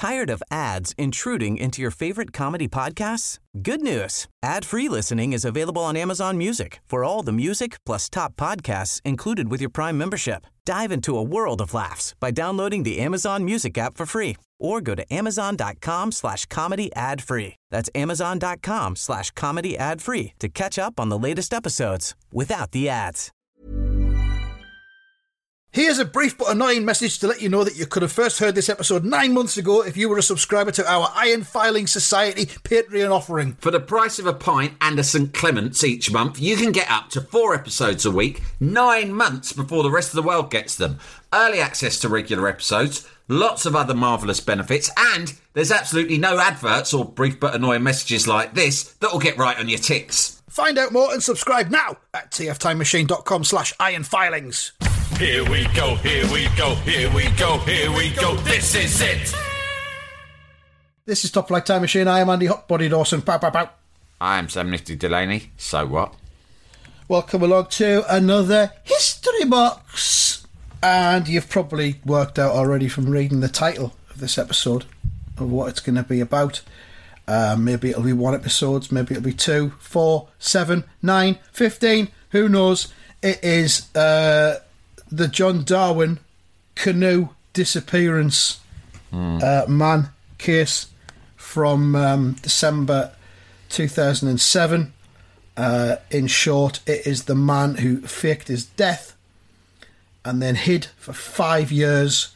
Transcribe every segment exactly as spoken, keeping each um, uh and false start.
Tired of ads intruding into your favorite comedy podcasts? Good news. Ad-free listening is available on Amazon Music for all the music plus top podcasts included with your Prime membership. Dive into a world of laughs by downloading the Amazon Music app for free or go to amazon.com slash comedy ad free. That's amazon.com slash comedy ad free to catch up on the latest episodes without the ads. Here's a brief but annoying message to let you know that you could have first heard this episode nine months ago if you were a subscriber to our Iron Filing Society Patreon offering. For the price of a pint and a Saint Clement's each month, you can get up to four episodes a week, nine months before the rest of the world gets them. Early access to regular episodes, lots of other marvellous benefits, and there's absolutely no adverts or brief but annoying messages like this that'll get right on your tits. Find out more and subscribe now at tftimemachine.com slash ironfilings. Here we go, here we go, here we go, here we go, this is it! This is Top Flight Time Machine. I am Andy Hotbody Dawson. Pow, pow, pow. I am Sam Nifty Delaney. So what? Welcome along to another History Box. And you've probably worked out already from reading the title of this episode of what it's going to be about. Uh, maybe it'll be one episode, maybe it'll be two, four, seven, nine, fifteen. Who knows? It is... Uh, the John Darwin canoe disappearance mm. uh, man case from um, December two thousand seven. Uh, in short, it is the man who faked his death and then hid for five years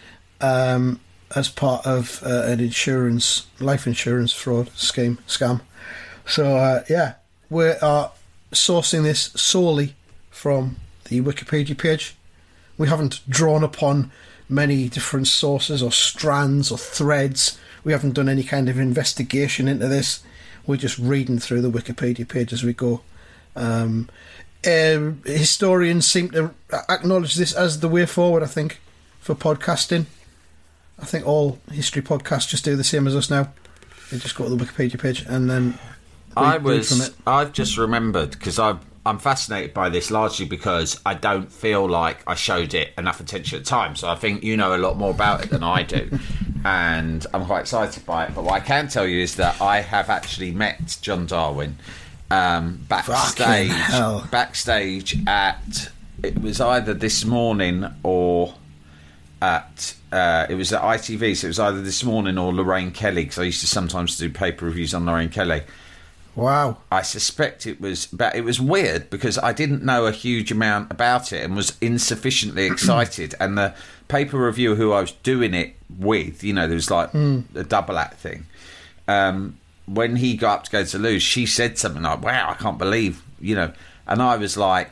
um, as part of uh, an insurance, life insurance fraud scheme, scam. So, uh, yeah, we are sourcing this solely from the Wikipedia page. We haven't drawn upon many different sources or strands or threads. We haven't done any kind of investigation into this. We're just reading through the Wikipedia page as we go. Um, uh, historians seem to acknowledge this as the way forward, I think, for podcasting. I think all history podcasts just do the same as us now. They just go to the Wikipedia page and then read, I was. read from it. I've just remembered because I've. I'm fascinated by this largely because I don't feel like I showed it enough attention at the time. So I think you know a lot more about it than I do. And I'm quite excited by it. But what I can tell you is that I have actually met John Darwin um, backstage, backstage at, it was either this morning or at, uh, it was at I T V. So it was either this morning or Lorraine Kelly, because I used to sometimes do paper reviews on Lorraine Kelly. Wow. I suspect it was, but it was weird because I didn't know a huge amount about it and was insufficiently excited. And the paper reviewer who I was doing it with, you know, there was like mm. a double act thing. Um, when he got up to go to lose, she said something like, wow, I can't believe, you know, and I was like,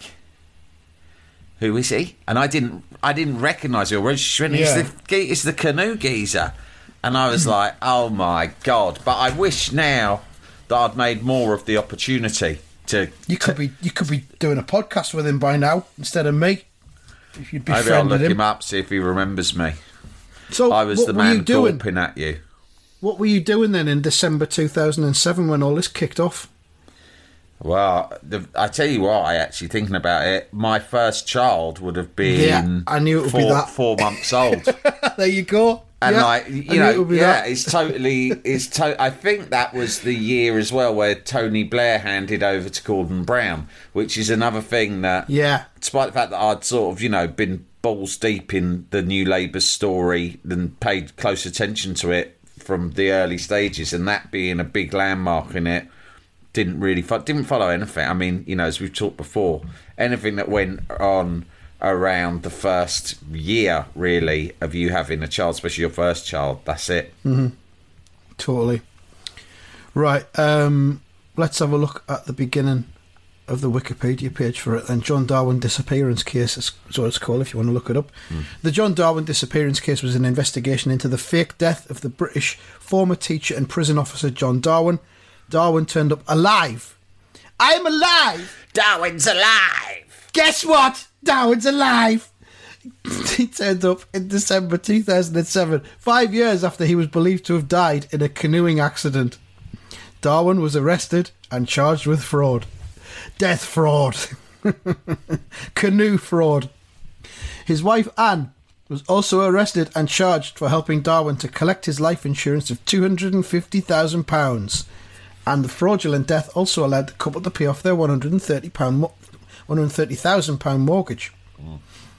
who is he? And I didn't, I didn't recognise it already. She went, yeah. it's, the, it's the canoe geezer. And I was like, oh my God. But I wish now that I'd made more of the opportunity to... You could be you could be doing a podcast with him by now instead of me. If you'd Maybe I'll look him. him up, see if he remembers me. So I was what the were man you doing? gawping at you. What were you doing then in December two thousand seven when all this kicked off? Well, the, I tell you what, I actually thinking about it, my first child would have been yeah, I knew it would four, be that. four months old. There you go. And yeah, like you know, it yeah, that. it's totally. It's to, I think that was the year as well where Tony Blair handed over to Gordon Brown, which is another thing that. Yeah. Despite the fact that I'd sort of you know been balls deep in the New Labour story and paid close attention to it from the early stages, and that being a big landmark in it, didn't really fo- didn't follow anything. I mean, you know, as we've talked before, anything that went on around the first year, really, of you having a child, especially your first child, that's it. Mm-hmm. Totally. Right, um, let's have a look at the beginning of the Wikipedia page for it then. John Darwin disappearance case is what it's called if you want to look it up. Mm. The John Darwin disappearance case was an investigation into the fake death of the British former teacher and prison officer John Darwin. Darwin turned up alive. I'm alive! Darwin's alive! Guess what? Darwin's alive! He turned up in December two thousand seven, five years after he was believed to have died in a canoeing accident. Darwin was arrested and charged with fraud. Death fraud. Canoe fraud. His wife, Anne, was also arrested and charged for helping Darwin to collect his life insurance of two hundred fifty thousand pounds. And the fraudulent death also allowed the couple to pay off their one hundred thirty thousand pounds one hundred thirty thousand pounds mortgage. Mm.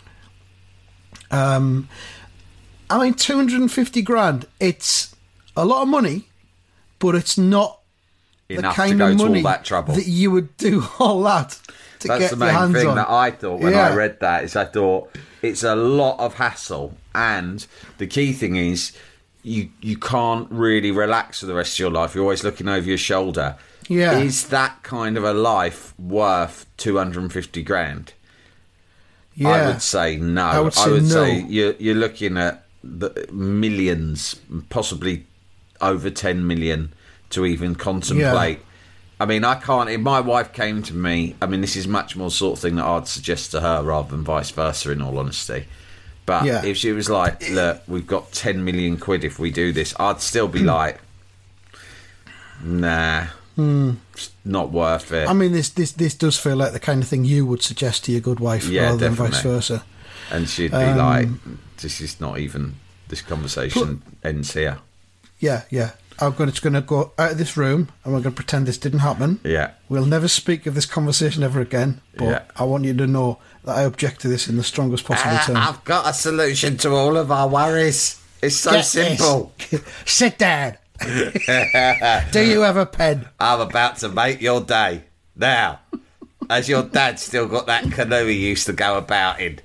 Um, I mean, two hundred fifty grand, it's a lot of money, but it's not enough the kind to go of to money all that trouble that you would do all that to That's get the your main hands thing on. that I thought when Yeah. I read that, is I thought it's a lot of hassle, and the key thing is you you can't really relax for the rest of your life. You're always looking over your shoulder. Yeah. Is that kind of a life worth two hundred fifty grand? Yeah. I would say no. I would say, no. say you're, you're looking at the millions, possibly over ten million to even contemplate. Yeah. I mean, I can't. If my wife came to me, I mean, this is much more sort of thing that I'd suggest to her rather than vice versa, in all honesty. But Yeah. if she was like, look, we've got ten million quid if we do this, I'd still be like, nah, it's not worth it. I mean, this, this this does feel like the kind of thing you would suggest to your good wife Yeah, rather definitely. than vice versa. And she'd be Um, like, this is not even, this conversation ends here. Yeah, yeah. I'm going to, going to go out of this room and we're going to pretend this didn't happen. Yeah. We'll never speak of this conversation ever again. But Yeah. I want you to know that I object to this in the strongest possible Uh, terms. I've got a solution to all of our worries. It's so Get simple. this. Sit down. Do you have a pen? I'm about to make your day. Now, has your dad still got that canoe he used to go about in?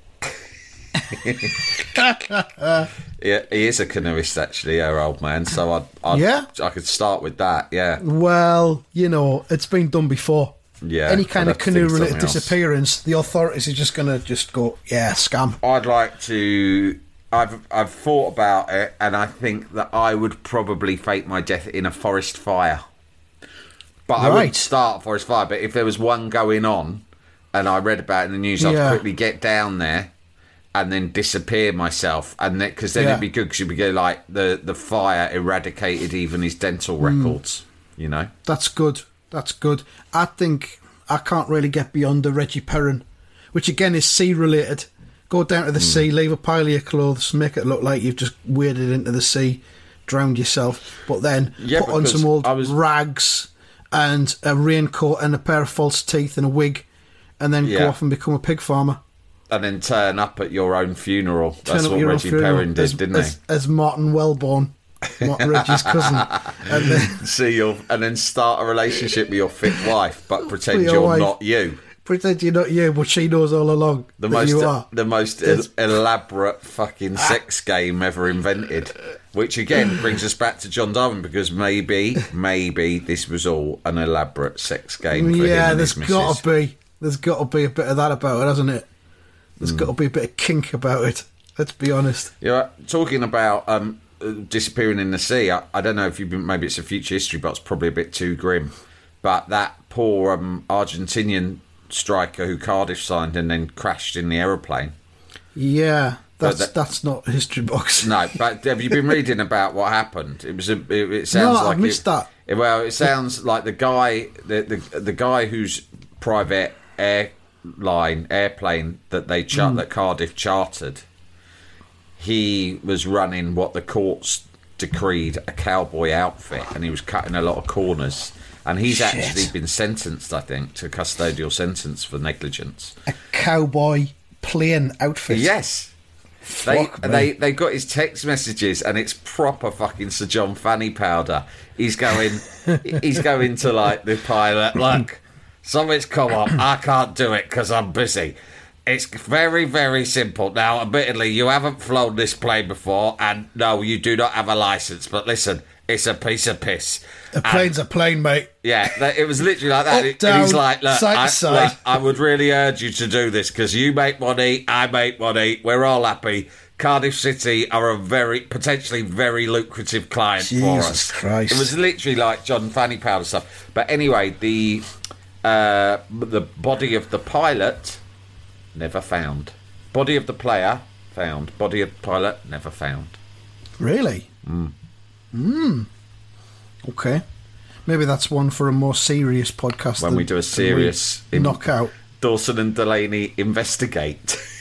Yeah, he is a canoeist, actually, our old man. So I'd, I'd, Yeah? I could start with that. Yeah, Well, you know, it's been done before. yeah. Any kind I'd of have to think canoe-related something else. disappearance, the authorities are just going to just go, yeah, scam. I'd like to. I've I've thought about it, and I think that I would probably fake my death in a forest fire. But I Right. wouldn't start a forest fire. But if there was one going on, and I read about it in the news, I'd Yeah. quickly get down there and then disappear myself, and then because then Yeah. it'd be good because you'd be good, like the the fire eradicated even his dental Hmm. records. You know. That's good. That's good. I think I can't really get beyond the Reggie Perrin, which again is sea-related. Go down to the Hmm. sea, leave a pile of your clothes, make it look like you've just waded into the sea, drowned yourself, but then Yeah, put on because some old I was- rags and a raincoat and a pair of false teeth and a wig, and then Yeah. go off and become a pig farmer. And then turn up at your own funeral. Turn That's up what your own Reggie funeral Perrin did, as, didn't as, he? as Martin Wellborn, Martin Reggie's cousin. And then See your and then start a relationship with your fit wife, but pretend your you're wife. not you. pretend you're not you, but she knows all along The that most you are. the most There's- el- elaborate fucking sex game ever invented. Which again brings us back to John Darwin, because maybe maybe this was all an elaborate sex game for Yeah, him and there's his got missus. to be. There's got to be a bit of that about it, hasn't it? There's got to be a bit of kink about it. Let's be honest. Yeah, talking about um, uh, disappearing in the sea. I, I don't know if you've been. Maybe it's a future history, but it's probably a bit too grim. But that poor um, Argentinian striker who Cardiff signed and then crashed in the aeroplane. Yeah, that's that- that's not a history box. No, but have you been reading about what happened? It was a. It, it sounds No, like I've missed it, that. it- well, it sounds like the guy, the the, the guy whose private airline airplane that they char- Mm. that Cardiff chartered. He was running what the courts decreed a cowboy outfit, and he was cutting a lot of corners. And he's Shit. actually been sentenced, I think, to a custodial sentence for negligence. A cowboy plane outfit. Yes. They, Fuck me. they they got his text messages, and it's proper fucking Sir John Fanny powder. He's going, he's going to like the pilot. Look, something's come up. I can't do it because I'm busy. It's very very simple. Now, admittedly, you haven't flown this plane before, and no, you do not have a license. But listen, it's a piece of piss. A plane's a plane, mate. Yeah, that, it was literally like that. Up, It- down, and he's like, look, side to I, side. look, I would really urge you to do this because you make money, I make money, we're all happy. Cardiff City are a very, potentially very lucrative client for Jesus us. Christ. It was literally like John Fanny Powder stuff. But anyway, the uh, the body of the pilot, never found. Body of the player, found. Body of the pilot, never found. Really? Mm. Mm. Okay. Maybe that's one for a more serious podcast. When than- we do a than serious we knock out. Dawson and Delaney investigate.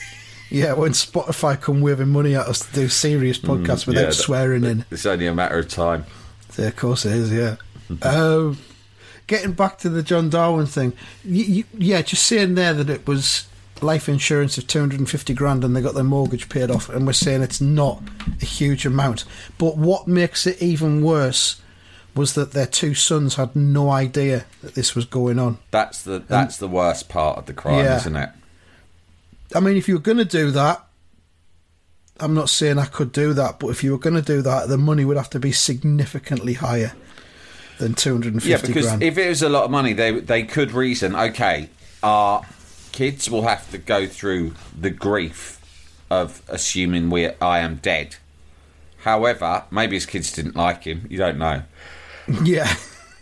Yeah, when Spotify come waving money at us to do serious podcasts mm, without yeah, swearing in. It's only a matter of time. Yeah, of course it is, yeah. um, getting back to the John Darwin thing, you, you, yeah, just saying there that it was life insurance of two hundred fifty grand and they got their mortgage paid off, and we're saying it's not a huge amount. But what makes it even worse was that their two sons had no idea that this was going on. That's the that's and, the worst part of the crime, yeah. isn't it? I mean, if you were going to do that, I'm not saying I could do that, but if you were going to do that, the money would have to be significantly higher than two hundred fifty yeah, because grand. If it was a lot of money, they they could reason, okay, our kids will have to go through the grief of assuming we I am dead. However, maybe his kids didn't like him. You don't know. Yeah.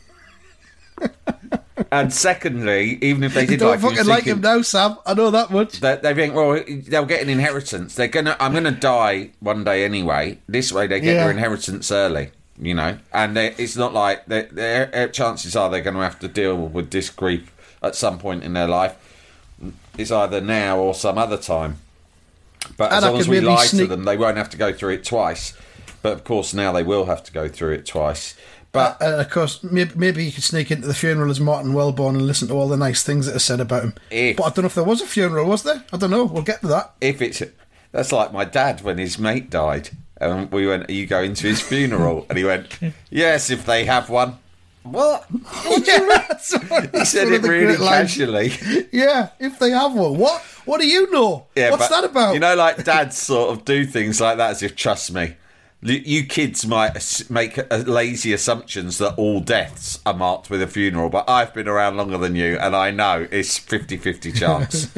And secondly, even if they did don't like fucking him, like him now, Sam. I know that much. They, they think, well, they'll get an inheritance. They're gonna. I'm gonna die one day anyway. This way, they get yeah. their inheritance early. You know, and they, it's not like their chances are they're going to have to deal with this grief at some point in their life. It's either now or some other time. But and as long as we lie sneak- to them, they won't have to go through it twice. But of course, now they will have to go through it twice. But uh, and of course, maybe, maybe you could sneak into the funeral as Martin Wellborn and listen to all the nice things that are said about him. If, but I don't know if there was a funeral, was there? I don't know. We'll get to that. If it's that's like my dad when his mate died, and we went, "Are you going to his funeral?" And he went, "Yes, if they have one." What? What do you mean? That's what, he said it really casually. Yeah, if they have one. What? What do you know? Yeah, What's that about? You know, like dads sort of do things like that as if, trust me. You kids might make lazy assumptions that all deaths are marked with a funeral, but I've been around longer than you, and I know it's fifty-fifty chance.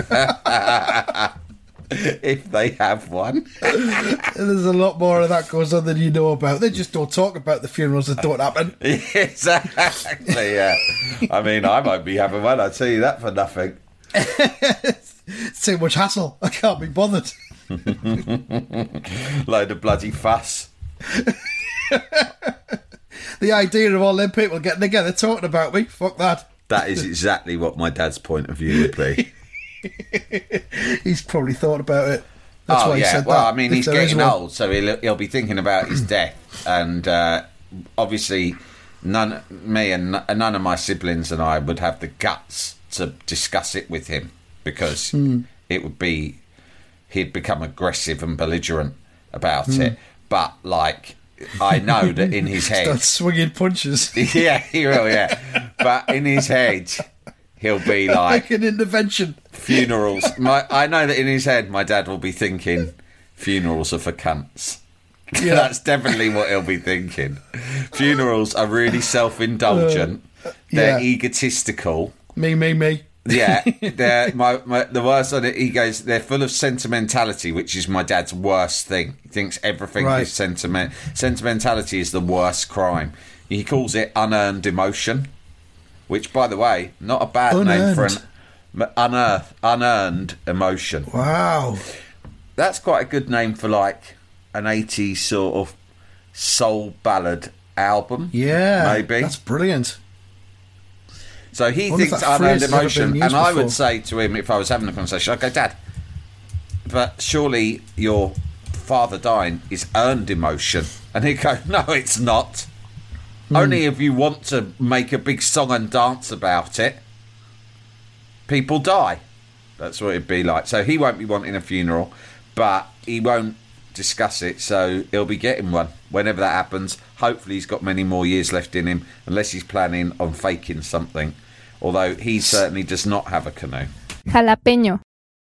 If they have one. There's a lot more of that goes on than you know about. They just don't talk about the funerals that don't happen. Exactly, yeah. I mean, I won't be having one, I'll tell you that for nothing. It's too much hassle. I can't be bothered. Load of bloody fuss. The idea of all them people getting together talking about me, fuck that. That is exactly what my dad's point of view would be. He's probably thought about it. That's oh why he yeah, said well that, I mean he's getting old, so he'll, he'll be thinking about his death. And uh, obviously none, me and none of my siblings and I would have the guts to discuss it with him, because mm. it would be, he'd become aggressive and belligerent about mm. it. But like, I know that in his head, start swinging punches. Yeah, he will. Yeah, but in his head, he'll be like, like an intervention. Funerals. My, I know that in his head, my dad will be thinking, funerals are for cunts. Yeah. That's definitely what he'll be thinking. Funerals are really self-indulgent. Uh, They're yeah. egotistical. Me, me, me. Yeah, they're my, my the worst on it. He goes, they're full of sentimentality, which is my dad's worst thing. He thinks everything right. is sentiment. Sentimentality is the worst crime. He calls it unearned emotion, which, by the way, not a bad unearned. name for an unearth, unearned emotion. Wow, that's quite a good name for like an eighties sort of soul ballad album. Yeah, maybe that's brilliant. So he thinks unearned emotion, and I would say to him, if I was having a conversation, I'd go, Dad, but surely your father dying is earned emotion. And he'd go, no, it's not. Mm. Only if you want to make a big song and dance about it, people die. That's what it'd be like. So he won't be wanting a funeral, but he won't discuss it, so he'll be getting one whenever that happens. Hopefully he's got many more years left in him, unless he's planning on faking something. Although he certainly does not have a canoe. Jalapeño.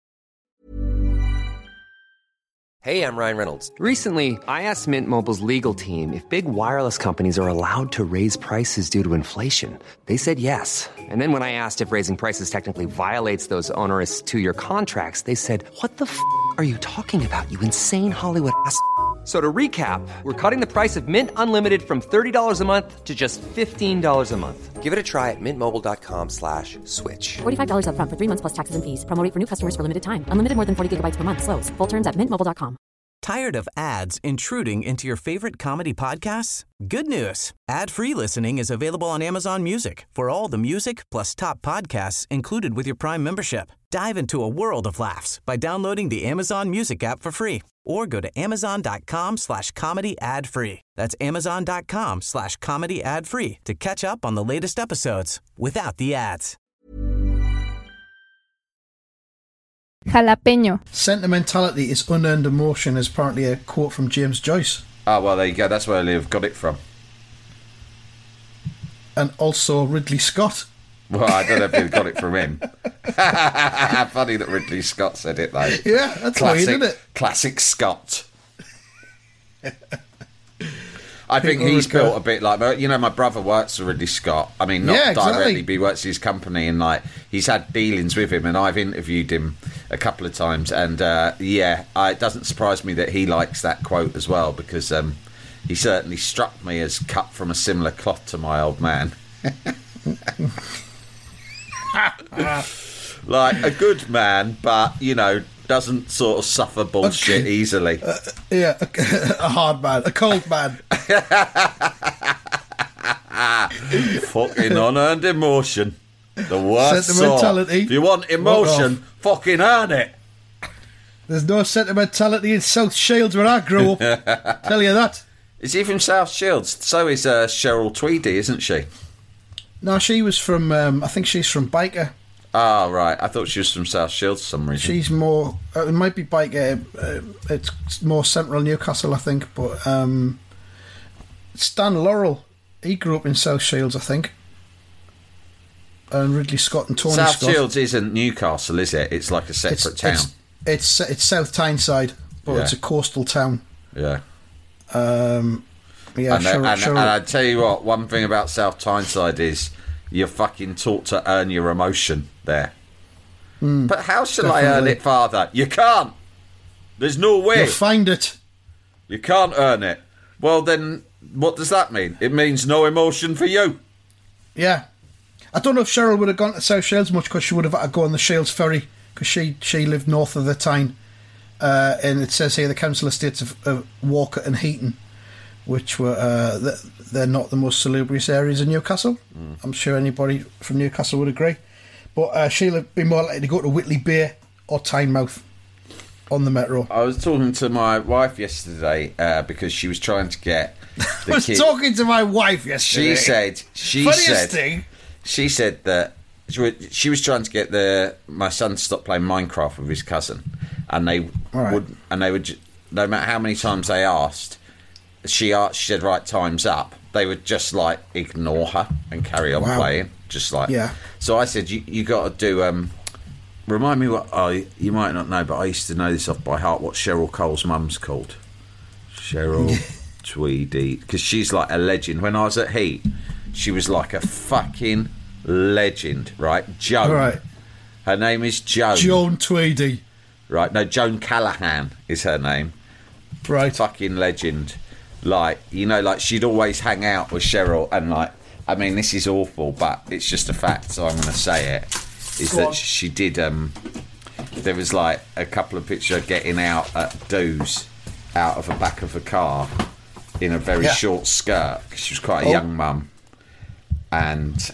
Hey, I'm Ryan Reynolds. Recently, I asked Mint Mobile's legal team if big wireless companies are allowed to raise prices due to inflation. They said yes. And then when I asked if raising prices technically violates those onerous two-year contracts, they said, what the f*** are you talking about, you insane Hollywood ass f- So to recap, we're cutting the price of Mint Unlimited from thirty dollars a month to just fifteen dollars a month. Give it a try at mintmobile.com slash switch. forty-five dollars up front for three months plus taxes and fees. Promo rate for new customers for limited time. Unlimited more than forty gigabytes per month. Slows full terms at mint mobile dot com. Tired of ads intruding into your favorite comedy podcasts? Good news. Ad-free listening is available on Amazon Music for all the music plus top podcasts included with your Prime membership. Dive into a world of laughs by downloading the Amazon Music app for free or go to amazon.com slash comedy ad free. That's amazon.com slash comedy ad free to catch up on the latest episodes without the ads. Jalapeño. Sentimentality is unearned emotion is apparently a quote from James Joyce. Oh, well, there you go. That's where Liv got it from. And also Ridley Scott. Well, I don't know if he got it from him. Funny that Ridley Scott said it, though. Yeah, that's classic, weird, isn't it? Classic Scott. I think he's built a bit like, you know, my brother works for Ridley Scott. I mean, not yeah, exactly. directly, but he works at his company, and like he's had dealings with him, and I've interviewed him a couple of times, and uh, yeah, I, it doesn't surprise me that he likes that quote as well, because um, he certainly struck me as cut from a similar cloth to my old man. Like a good man, but you know, doesn't sort of suffer bullshit okay. easily. Uh, yeah, a, a hard man, a cold man. Fucking unearned emotion. The worst Sentimentality. Sort. If you want emotion, fucking earn it. There's no sentimentality in South Shields where I grew up. Tell you that. Is he from South Shields? So is uh, Cheryl Tweedy, isn't she? No, she was from, um, I think she's from Byker. Oh, right. I thought she was from South Shields for some reason. She's more, uh, it might be Byker, uh, it's more central Newcastle, I think, but um, Stan Laurel, he grew up in South Shields, I think. And Ridley Scott and Tony South Scott. Shields isn't Newcastle, is it? It's like a separate it's, town. It's, it's, it's South Tyneside, but yeah. it's a coastal town. Yeah. Um... Yeah, and, sure, and, sure. and I tell you what, one thing about South Tyneside is you're fucking taught to earn your emotion there. Mm, but how shall definitely. I earn it, Father? You can't. There's no way. You'll find it. You can't earn it. Well, then, what does that mean? It means no emotion for you. Yeah. I don't know if Cheryl would have gone to South Shields much because she would have had to go on the Shields ferry because she, she lived north of the Tyne. Uh, and it says here the council estates of, of Walker and Heaton, which were uh, they're not the most salubrious areas in Newcastle. Mm. I'm sure anybody from Newcastle would agree. But uh, she'll be more likely to go to Whitley Bay or Tynemouth on the Metro. I was talking to my wife yesterday uh, because she was trying to get the I was kid. talking to my wife yesterday. She said she Funniest said thing. she said that she was, she was trying to get the my son to stop playing Minecraft with his cousin, and they right. would and they would no matter how many times they asked. She asked, she said, right, time's up. They would just, like, ignore her and carry on wow. playing. Just like... Yeah. So I said, you you got to do... Um, remind me what... Oh, you might not know, but I used to know this off by heart, what Cheryl Cole's mum's called. Cheryl Tweedy. Because she's, like, a legend. When I was at Heat, she was, like, a fucking legend, right? Joan. Right. Her name is Joan. Joan Tweedy. Right. No, Joan Callahan is her name. Right. Fucking legend. Like, you know, like she'd always hang out with Cheryl, and like, I mean, this is awful, but it's just a fact, so I'm going to say it. Is Go that on. She did? Um, there was like a couple of pictures of getting out at do's out of the back of a car in a very yeah. short skirt because she was quite a oh. young mum, and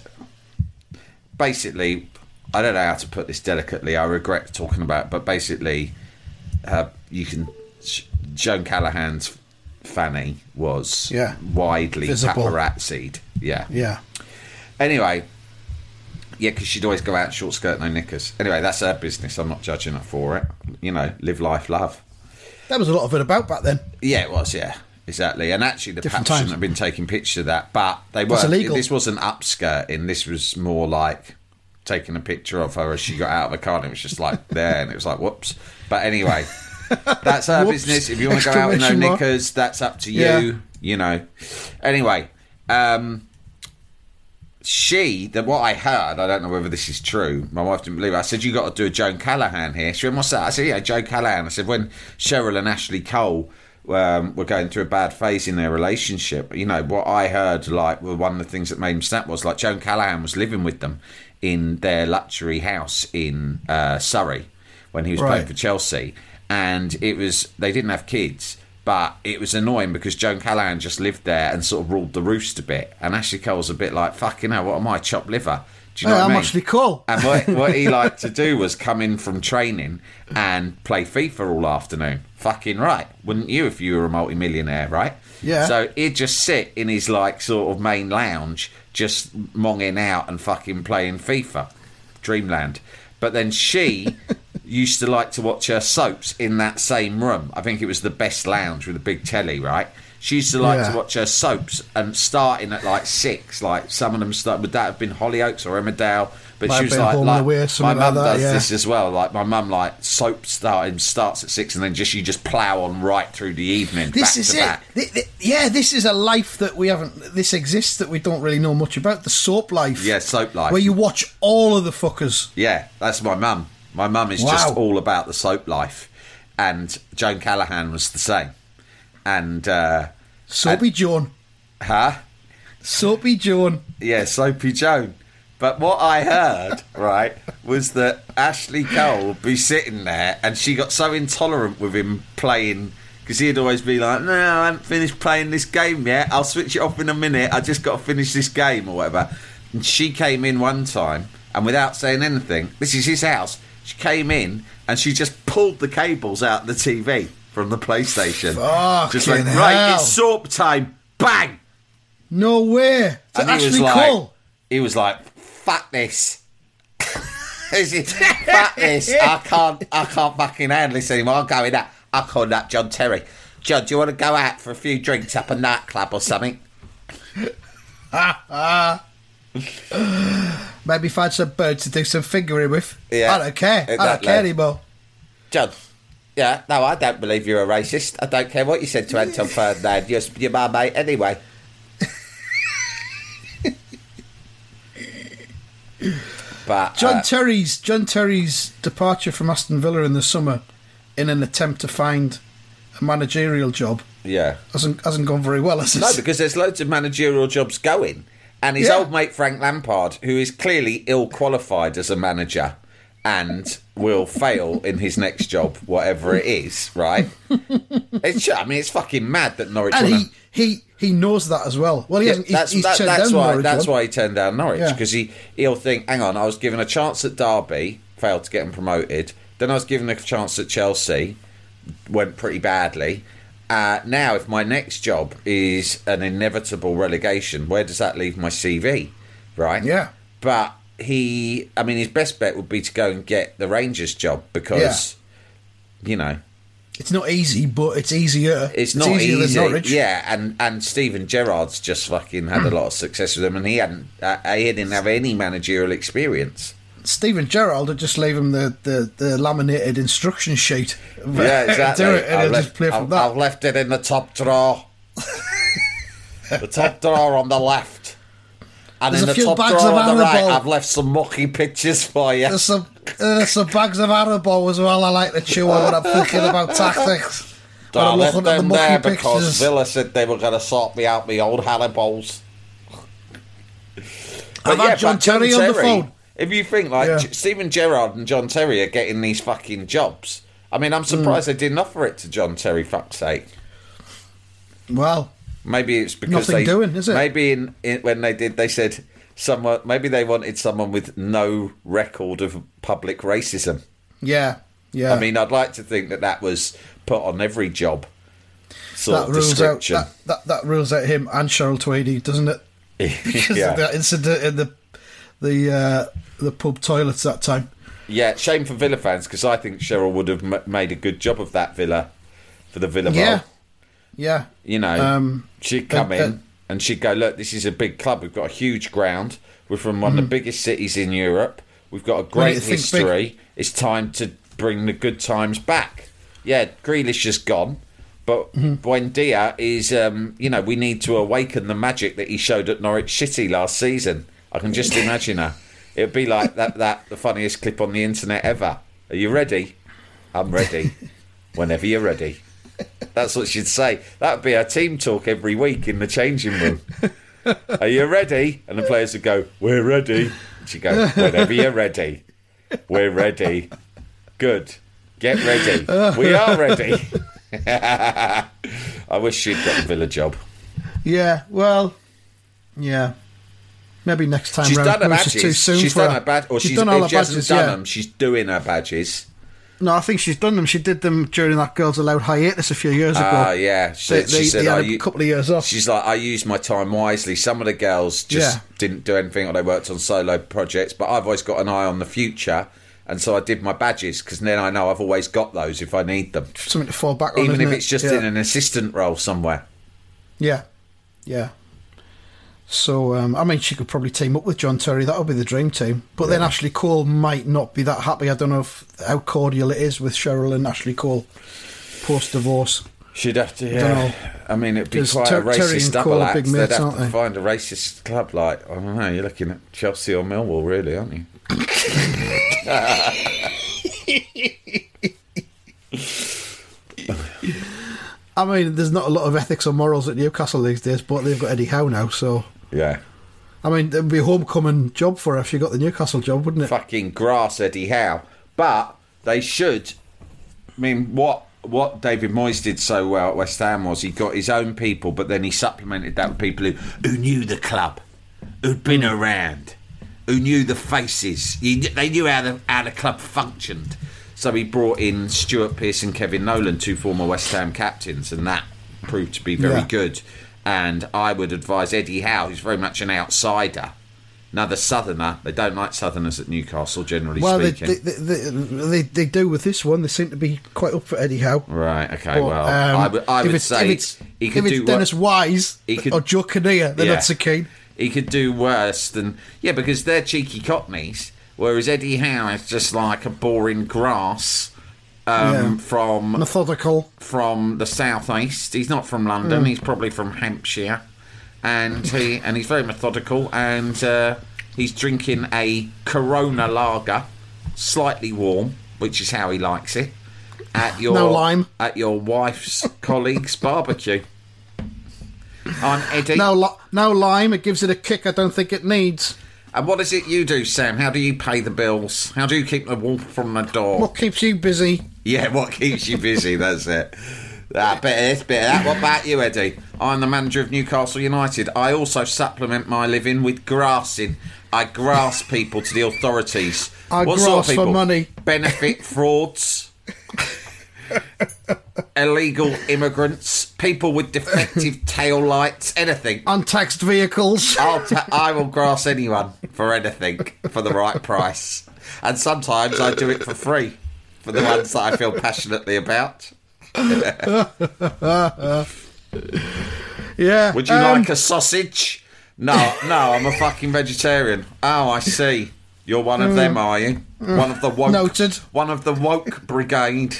basically, I don't know how to put this delicately. I regret talking about it, but basically, uh, you can Joan Callahan's fanny was yeah. widely visible. Paparazzi'd. Yeah. Yeah. Anyway, yeah, because she'd always go out short skirt, no knickers. Anyway, that's her business. I'm not judging her for it. You know, live life, love. That was a lot of it about back then. Yeah, it was, yeah. Exactly. And actually, the Different Paps times. shouldn't have been taking pictures of that, but they were. This wasn't upskirting. This was more like taking a picture of her as she got out of the car, and it was just like there, and it was like, whoops. But anyway... That's her Whoops. business. If you want to go out with no knickers, that's up to you. Yeah. You know. Anyway, um, she, the, what I heard, I don't know whether this is true. My wife didn't believe it. I said, you got to do a Joan Callahan here. She went, what's that? I said, yeah, Joan Callahan. I said, when Cheryl and Ashley Cole um, were going through a bad phase in their relationship, you know, what I heard, like, well, one of the things that made him snap was, like, Joan Callahan was living with them in their luxury house in uh, Surrey when he was right. playing for Chelsea. And it was, they didn't have kids, but it was annoying because Joan Callahan just lived there and sort of ruled the roost a bit. And Ashley Cole's a bit like, fucking hell, what am I, chopped liver? Do you know Hey, what I I'm mean? actually cool. And what, what he liked to do was come in from training and play FIFA all afternoon. Fucking right. Wouldn't you if you were a multi-millionaire, right? Yeah. So he'd just sit in his, like, sort of main lounge, just monging out and fucking playing FIFA. Dreamland. But then she used to like to watch her soaps in that same room. I think it was the best lounge with a big telly, right? She used to like Yeah. to watch her soaps and starting at like six. Like some of them start. Would that have been Hollyoaks or Emmerdale? But Might she have was been like, Home and like Away, my something mum like that, does yeah. this as well. Like my mum, like soap starting starts at six and then just you just plough on right through the evening. This back is to it. back. Th- th- yeah, this is a life that we haven't. This exists that we don't really know much about. The soap life. Yeah, soap life. Where you watch all of the fuckers. Yeah, that's my mum. My mum is Wow. just all about the soap life, and Joan Callahan was the same. And uh, Soapy Joan. huh? Soapy Joan. Yeah, Soapy Joan. But what I heard, right, was that Ashley Cole would be sitting there and she got so intolerant with him playing, because he'd always be like, no, I haven't finished playing this game yet. I'll switch it off in a minute. I just got to finish this game or whatever. And she came in one time and without saying anything, this is his house, she came in and she just pulled the cables out of the T V from the PlayStation. Just like, Fucking right, hell. it's soap time. Bang! No way. To And he was Ashley like, Cole. he was like, fuck this. Is it, fuck this. I can't, I can't fucking handle this anymore. I'm going out. I'll call that John Terry. John, do you want to go out for a few drinks up a nightclub or something? Maybe find some birds to do some fingering with. Yeah, I don't care. I don't exactly. care anymore. John, yeah, no, I don't believe you're a racist. I don't care what you said to Anton Ferdinand. You're, you're my mate anyway. But John uh, Terry's John Terry's departure from Aston Villa in the summer, in an attempt to find a managerial job, yeah. hasn't hasn't gone very well, has it? No, because there's loads of managerial jobs going. And his Yeah. old mate Frank Lampard, who is clearly ill-qualified as a manager and will fail in his next job, whatever it is, right? It's, I mean, it's fucking mad that Norwich... and wanna- he, he he knows that as well. Well, he Yeah, hasn't. He's, that's he's that- turned that's down why Norwich that's one. why he turned down Norwich, Yeah. because he he'll think, hang on, I was given a chance at Derby, failed to get him promoted. Then I was given a chance at Chelsea, went pretty badly. Uh, now, if my next job is an inevitable relegation, where does that leave my C V? Right? Yeah. But he, I mean, his best bet would be to go and get the Rangers job because, you know, It's not easy, but it's easier. it's not easier easy. than Norwich. Yeah, and and Steven Gerrard's just fucking had a lot of success with him, and he hadn't. Uh, he didn't have any managerial experience. Stephen Gerrard would just leave him the, the, the laminated instruction sheet. Yeah, exactly. Do it, and I've he'll left, just play from I've, that. I've left it in the top drawer. The top drawer on the left, and There's in a the few top bags drawer of on the right, Haribo. I've left some mucky pictures for you. There's some, there's some bags of Haribo as well I like to chew on when I'm thinking about tactics. When I I'm left looking at the them there mucky because pictures. Villa said they were going to sort me out my old Haribos. I've had John but John Terry on the phone. If you think like Yeah. J- Stephen Gerrard and John Terry are getting these fucking jobs, I mean, I'm Hmm. surprised they didn't offer it to John Terry. Fuck's sake. Well, Maybe it's because Nothing they doing, is it? Maybe in, in when they did, they said someone. Maybe they wanted someone with no record of public racism. yeah, yeah. I mean, I'd like to think that that was put on every job. Sort that of rules out description. that, that, that rules out him and Cheryl Tweedy, doesn't it? Because Yeah. of that incident in the the uh, the pub toilets that time. Yeah, shame for Villa fans because I think Cheryl would have m- made a good job of that Villa for the Villa Yeah, role. yeah. You know, Um, she'd come but- in and she'd go, look, this is a big club. We've got a huge ground. We're from one of the biggest cities in Europe. We've got a need great to think history. It's time to bring the good times back. Yeah, Grealish is gone. But Buendia is, um, you know, we need to awaken the magic that he showed at Norwich City last season. I can just imagine her. It would be like that, that the funniest clip on the internet ever. Are you ready? I'm ready. Whenever you're ready. That's what she'd say. That would be her team talk every week in the changing room. Are you ready? And the players would go, we're ready. And she'd go, whenever you're ready. We're ready. Good. Get ready. We are ready. I wish she'd got the Villa job. Yeah, well, yeah. Maybe next time She's round. done her Maybe badges. she's too soon she's for done her. her badge, or she's, she's done all her if she hasn't badges. done Yeah. them, she's doing her badges. No, I think she's done them. She did them during that Girls Aloud hiatus a few years ago. Ah, yeah. She, They, she they, said, they had I a u- couple of years off. She's like, I used my time wisely. Some of the girls just Yeah. didn't do anything, or they worked on solo projects. But I've always got an eye on the future, and so I did my badges because then I know I've always got those if I need them, Something to fall back on, even isn't if it? it's just yeah. in an assistant role somewhere. Yeah, yeah. So, um, I mean, she could probably team up with John Terry. That would be the dream team. But then Ashley Cole might not be that happy. I don't know if, how cordial it is with Cheryl and Ashley Cole post-divorce. She'd have to, Dunno. yeah. I mean, it'd be 'Cause quite Ter- a racist Terry and double Cole are act. big They'd mates, have aren't to they? find a racist club like, I don't know, you're looking at Chelsea or Millwall, really, aren't you? I mean, there's not a lot of ethics or morals at Newcastle these days, but they've got Eddie Howe now, so... Yeah. I mean, it would be a homecoming job for her if she got the Newcastle job, wouldn't it? Fucking grass Eddie Howe. But they should. I mean, what what David Moyes did so well at West Ham was he got his own people, but then he supplemented that with people who, who knew the club, who'd been around, who knew the faces. You, they knew how the, how the club functioned. So he brought in Stuart Pearce and Kevin Nolan, two former West Ham captains, and that proved to be very Yeah. good. And I would advise Eddie Howe, who's very much an outsider, another southerner. They don't like southerners at Newcastle, generally Well, they, speaking. they, they, they, they do with this one. They seem to be quite up for Eddie Howe. Right, okay, But, well, um, I would, I if would it's, say if it's, he could if do it's Dennis wor- Wise he could- or Joe Kinnear, they're Yeah. not so keen. He could do worse than... Yeah, because they're cheeky cockneys, whereas Eddie Howe is just like a boring grass um, Yeah. from Methodical. from the southeast. He's not from London, Mm. he's probably from Hampshire. And he and he's very methodical, and uh, he's drinking a Corona lager, slightly warm, which is how he likes it, at your No lime. at your wife's colleague's barbecue. I'm Eddie. No, li- no lime. It gives it a kick I don't think it needs. And what is it you do, Sam? How do you pay the bills? How do you keep the wolf from the door? What keeps you busy? Yeah, what keeps you busy? That's it. That bit of this, bit of that. What about you, Eddie? I'm the manager of Newcastle United. I also supplement my living with grassing. I grass people to the authorities. I what grass sort of for people? money. Benefit frauds. Illegal immigrants. People with defective tail lights. Anything. Untaxed vehicles. I'll ta- I will grass anyone for anything for the right price. And sometimes I do it for free for the ones that I feel passionately about. Yeah. Would you um, like a sausage? No, no, I'm a fucking vegetarian. Oh, I see. You're one of them, are you? One of the woke. Noted. One of the woke brigade.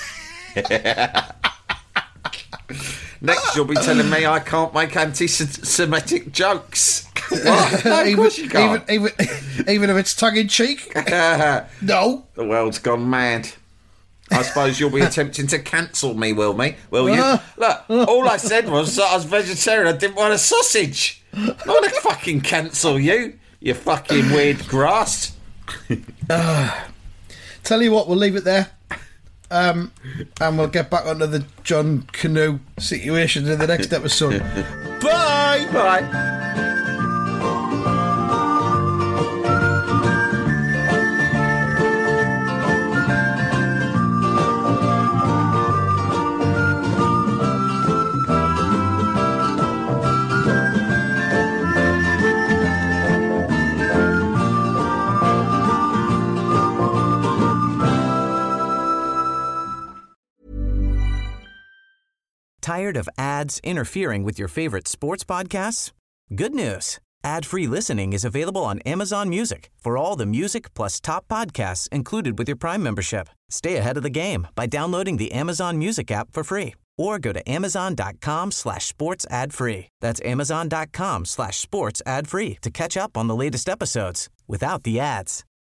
Next, you'll be telling me I can't make anti-Semitic jokes. What? No, of even, course you can't. even, even, even if it's tongue in cheek. No. The world's gone mad. I suppose you'll be attempting to cancel me, will me? Will you? Uh, Look, all I said was that I was vegetarian. I didn't want a sausage. I'm not going to fucking cancel you, you fucking weird grass. Tell you what, we'll leave it there. Um, and we'll get back onto the John Canoe situation in the next episode. Bye! Bye. Tired of ads interfering with your favorite sports podcasts? Good news. Ad-free listening is available on Amazon Music for all the music plus top podcasts included with your Prime membership. Stay ahead of the game by downloading the Amazon Music app for free or go to amazon.com slash sports ad free. That's amazon.com slash sports ad free to catch up on the latest episodes without the ads.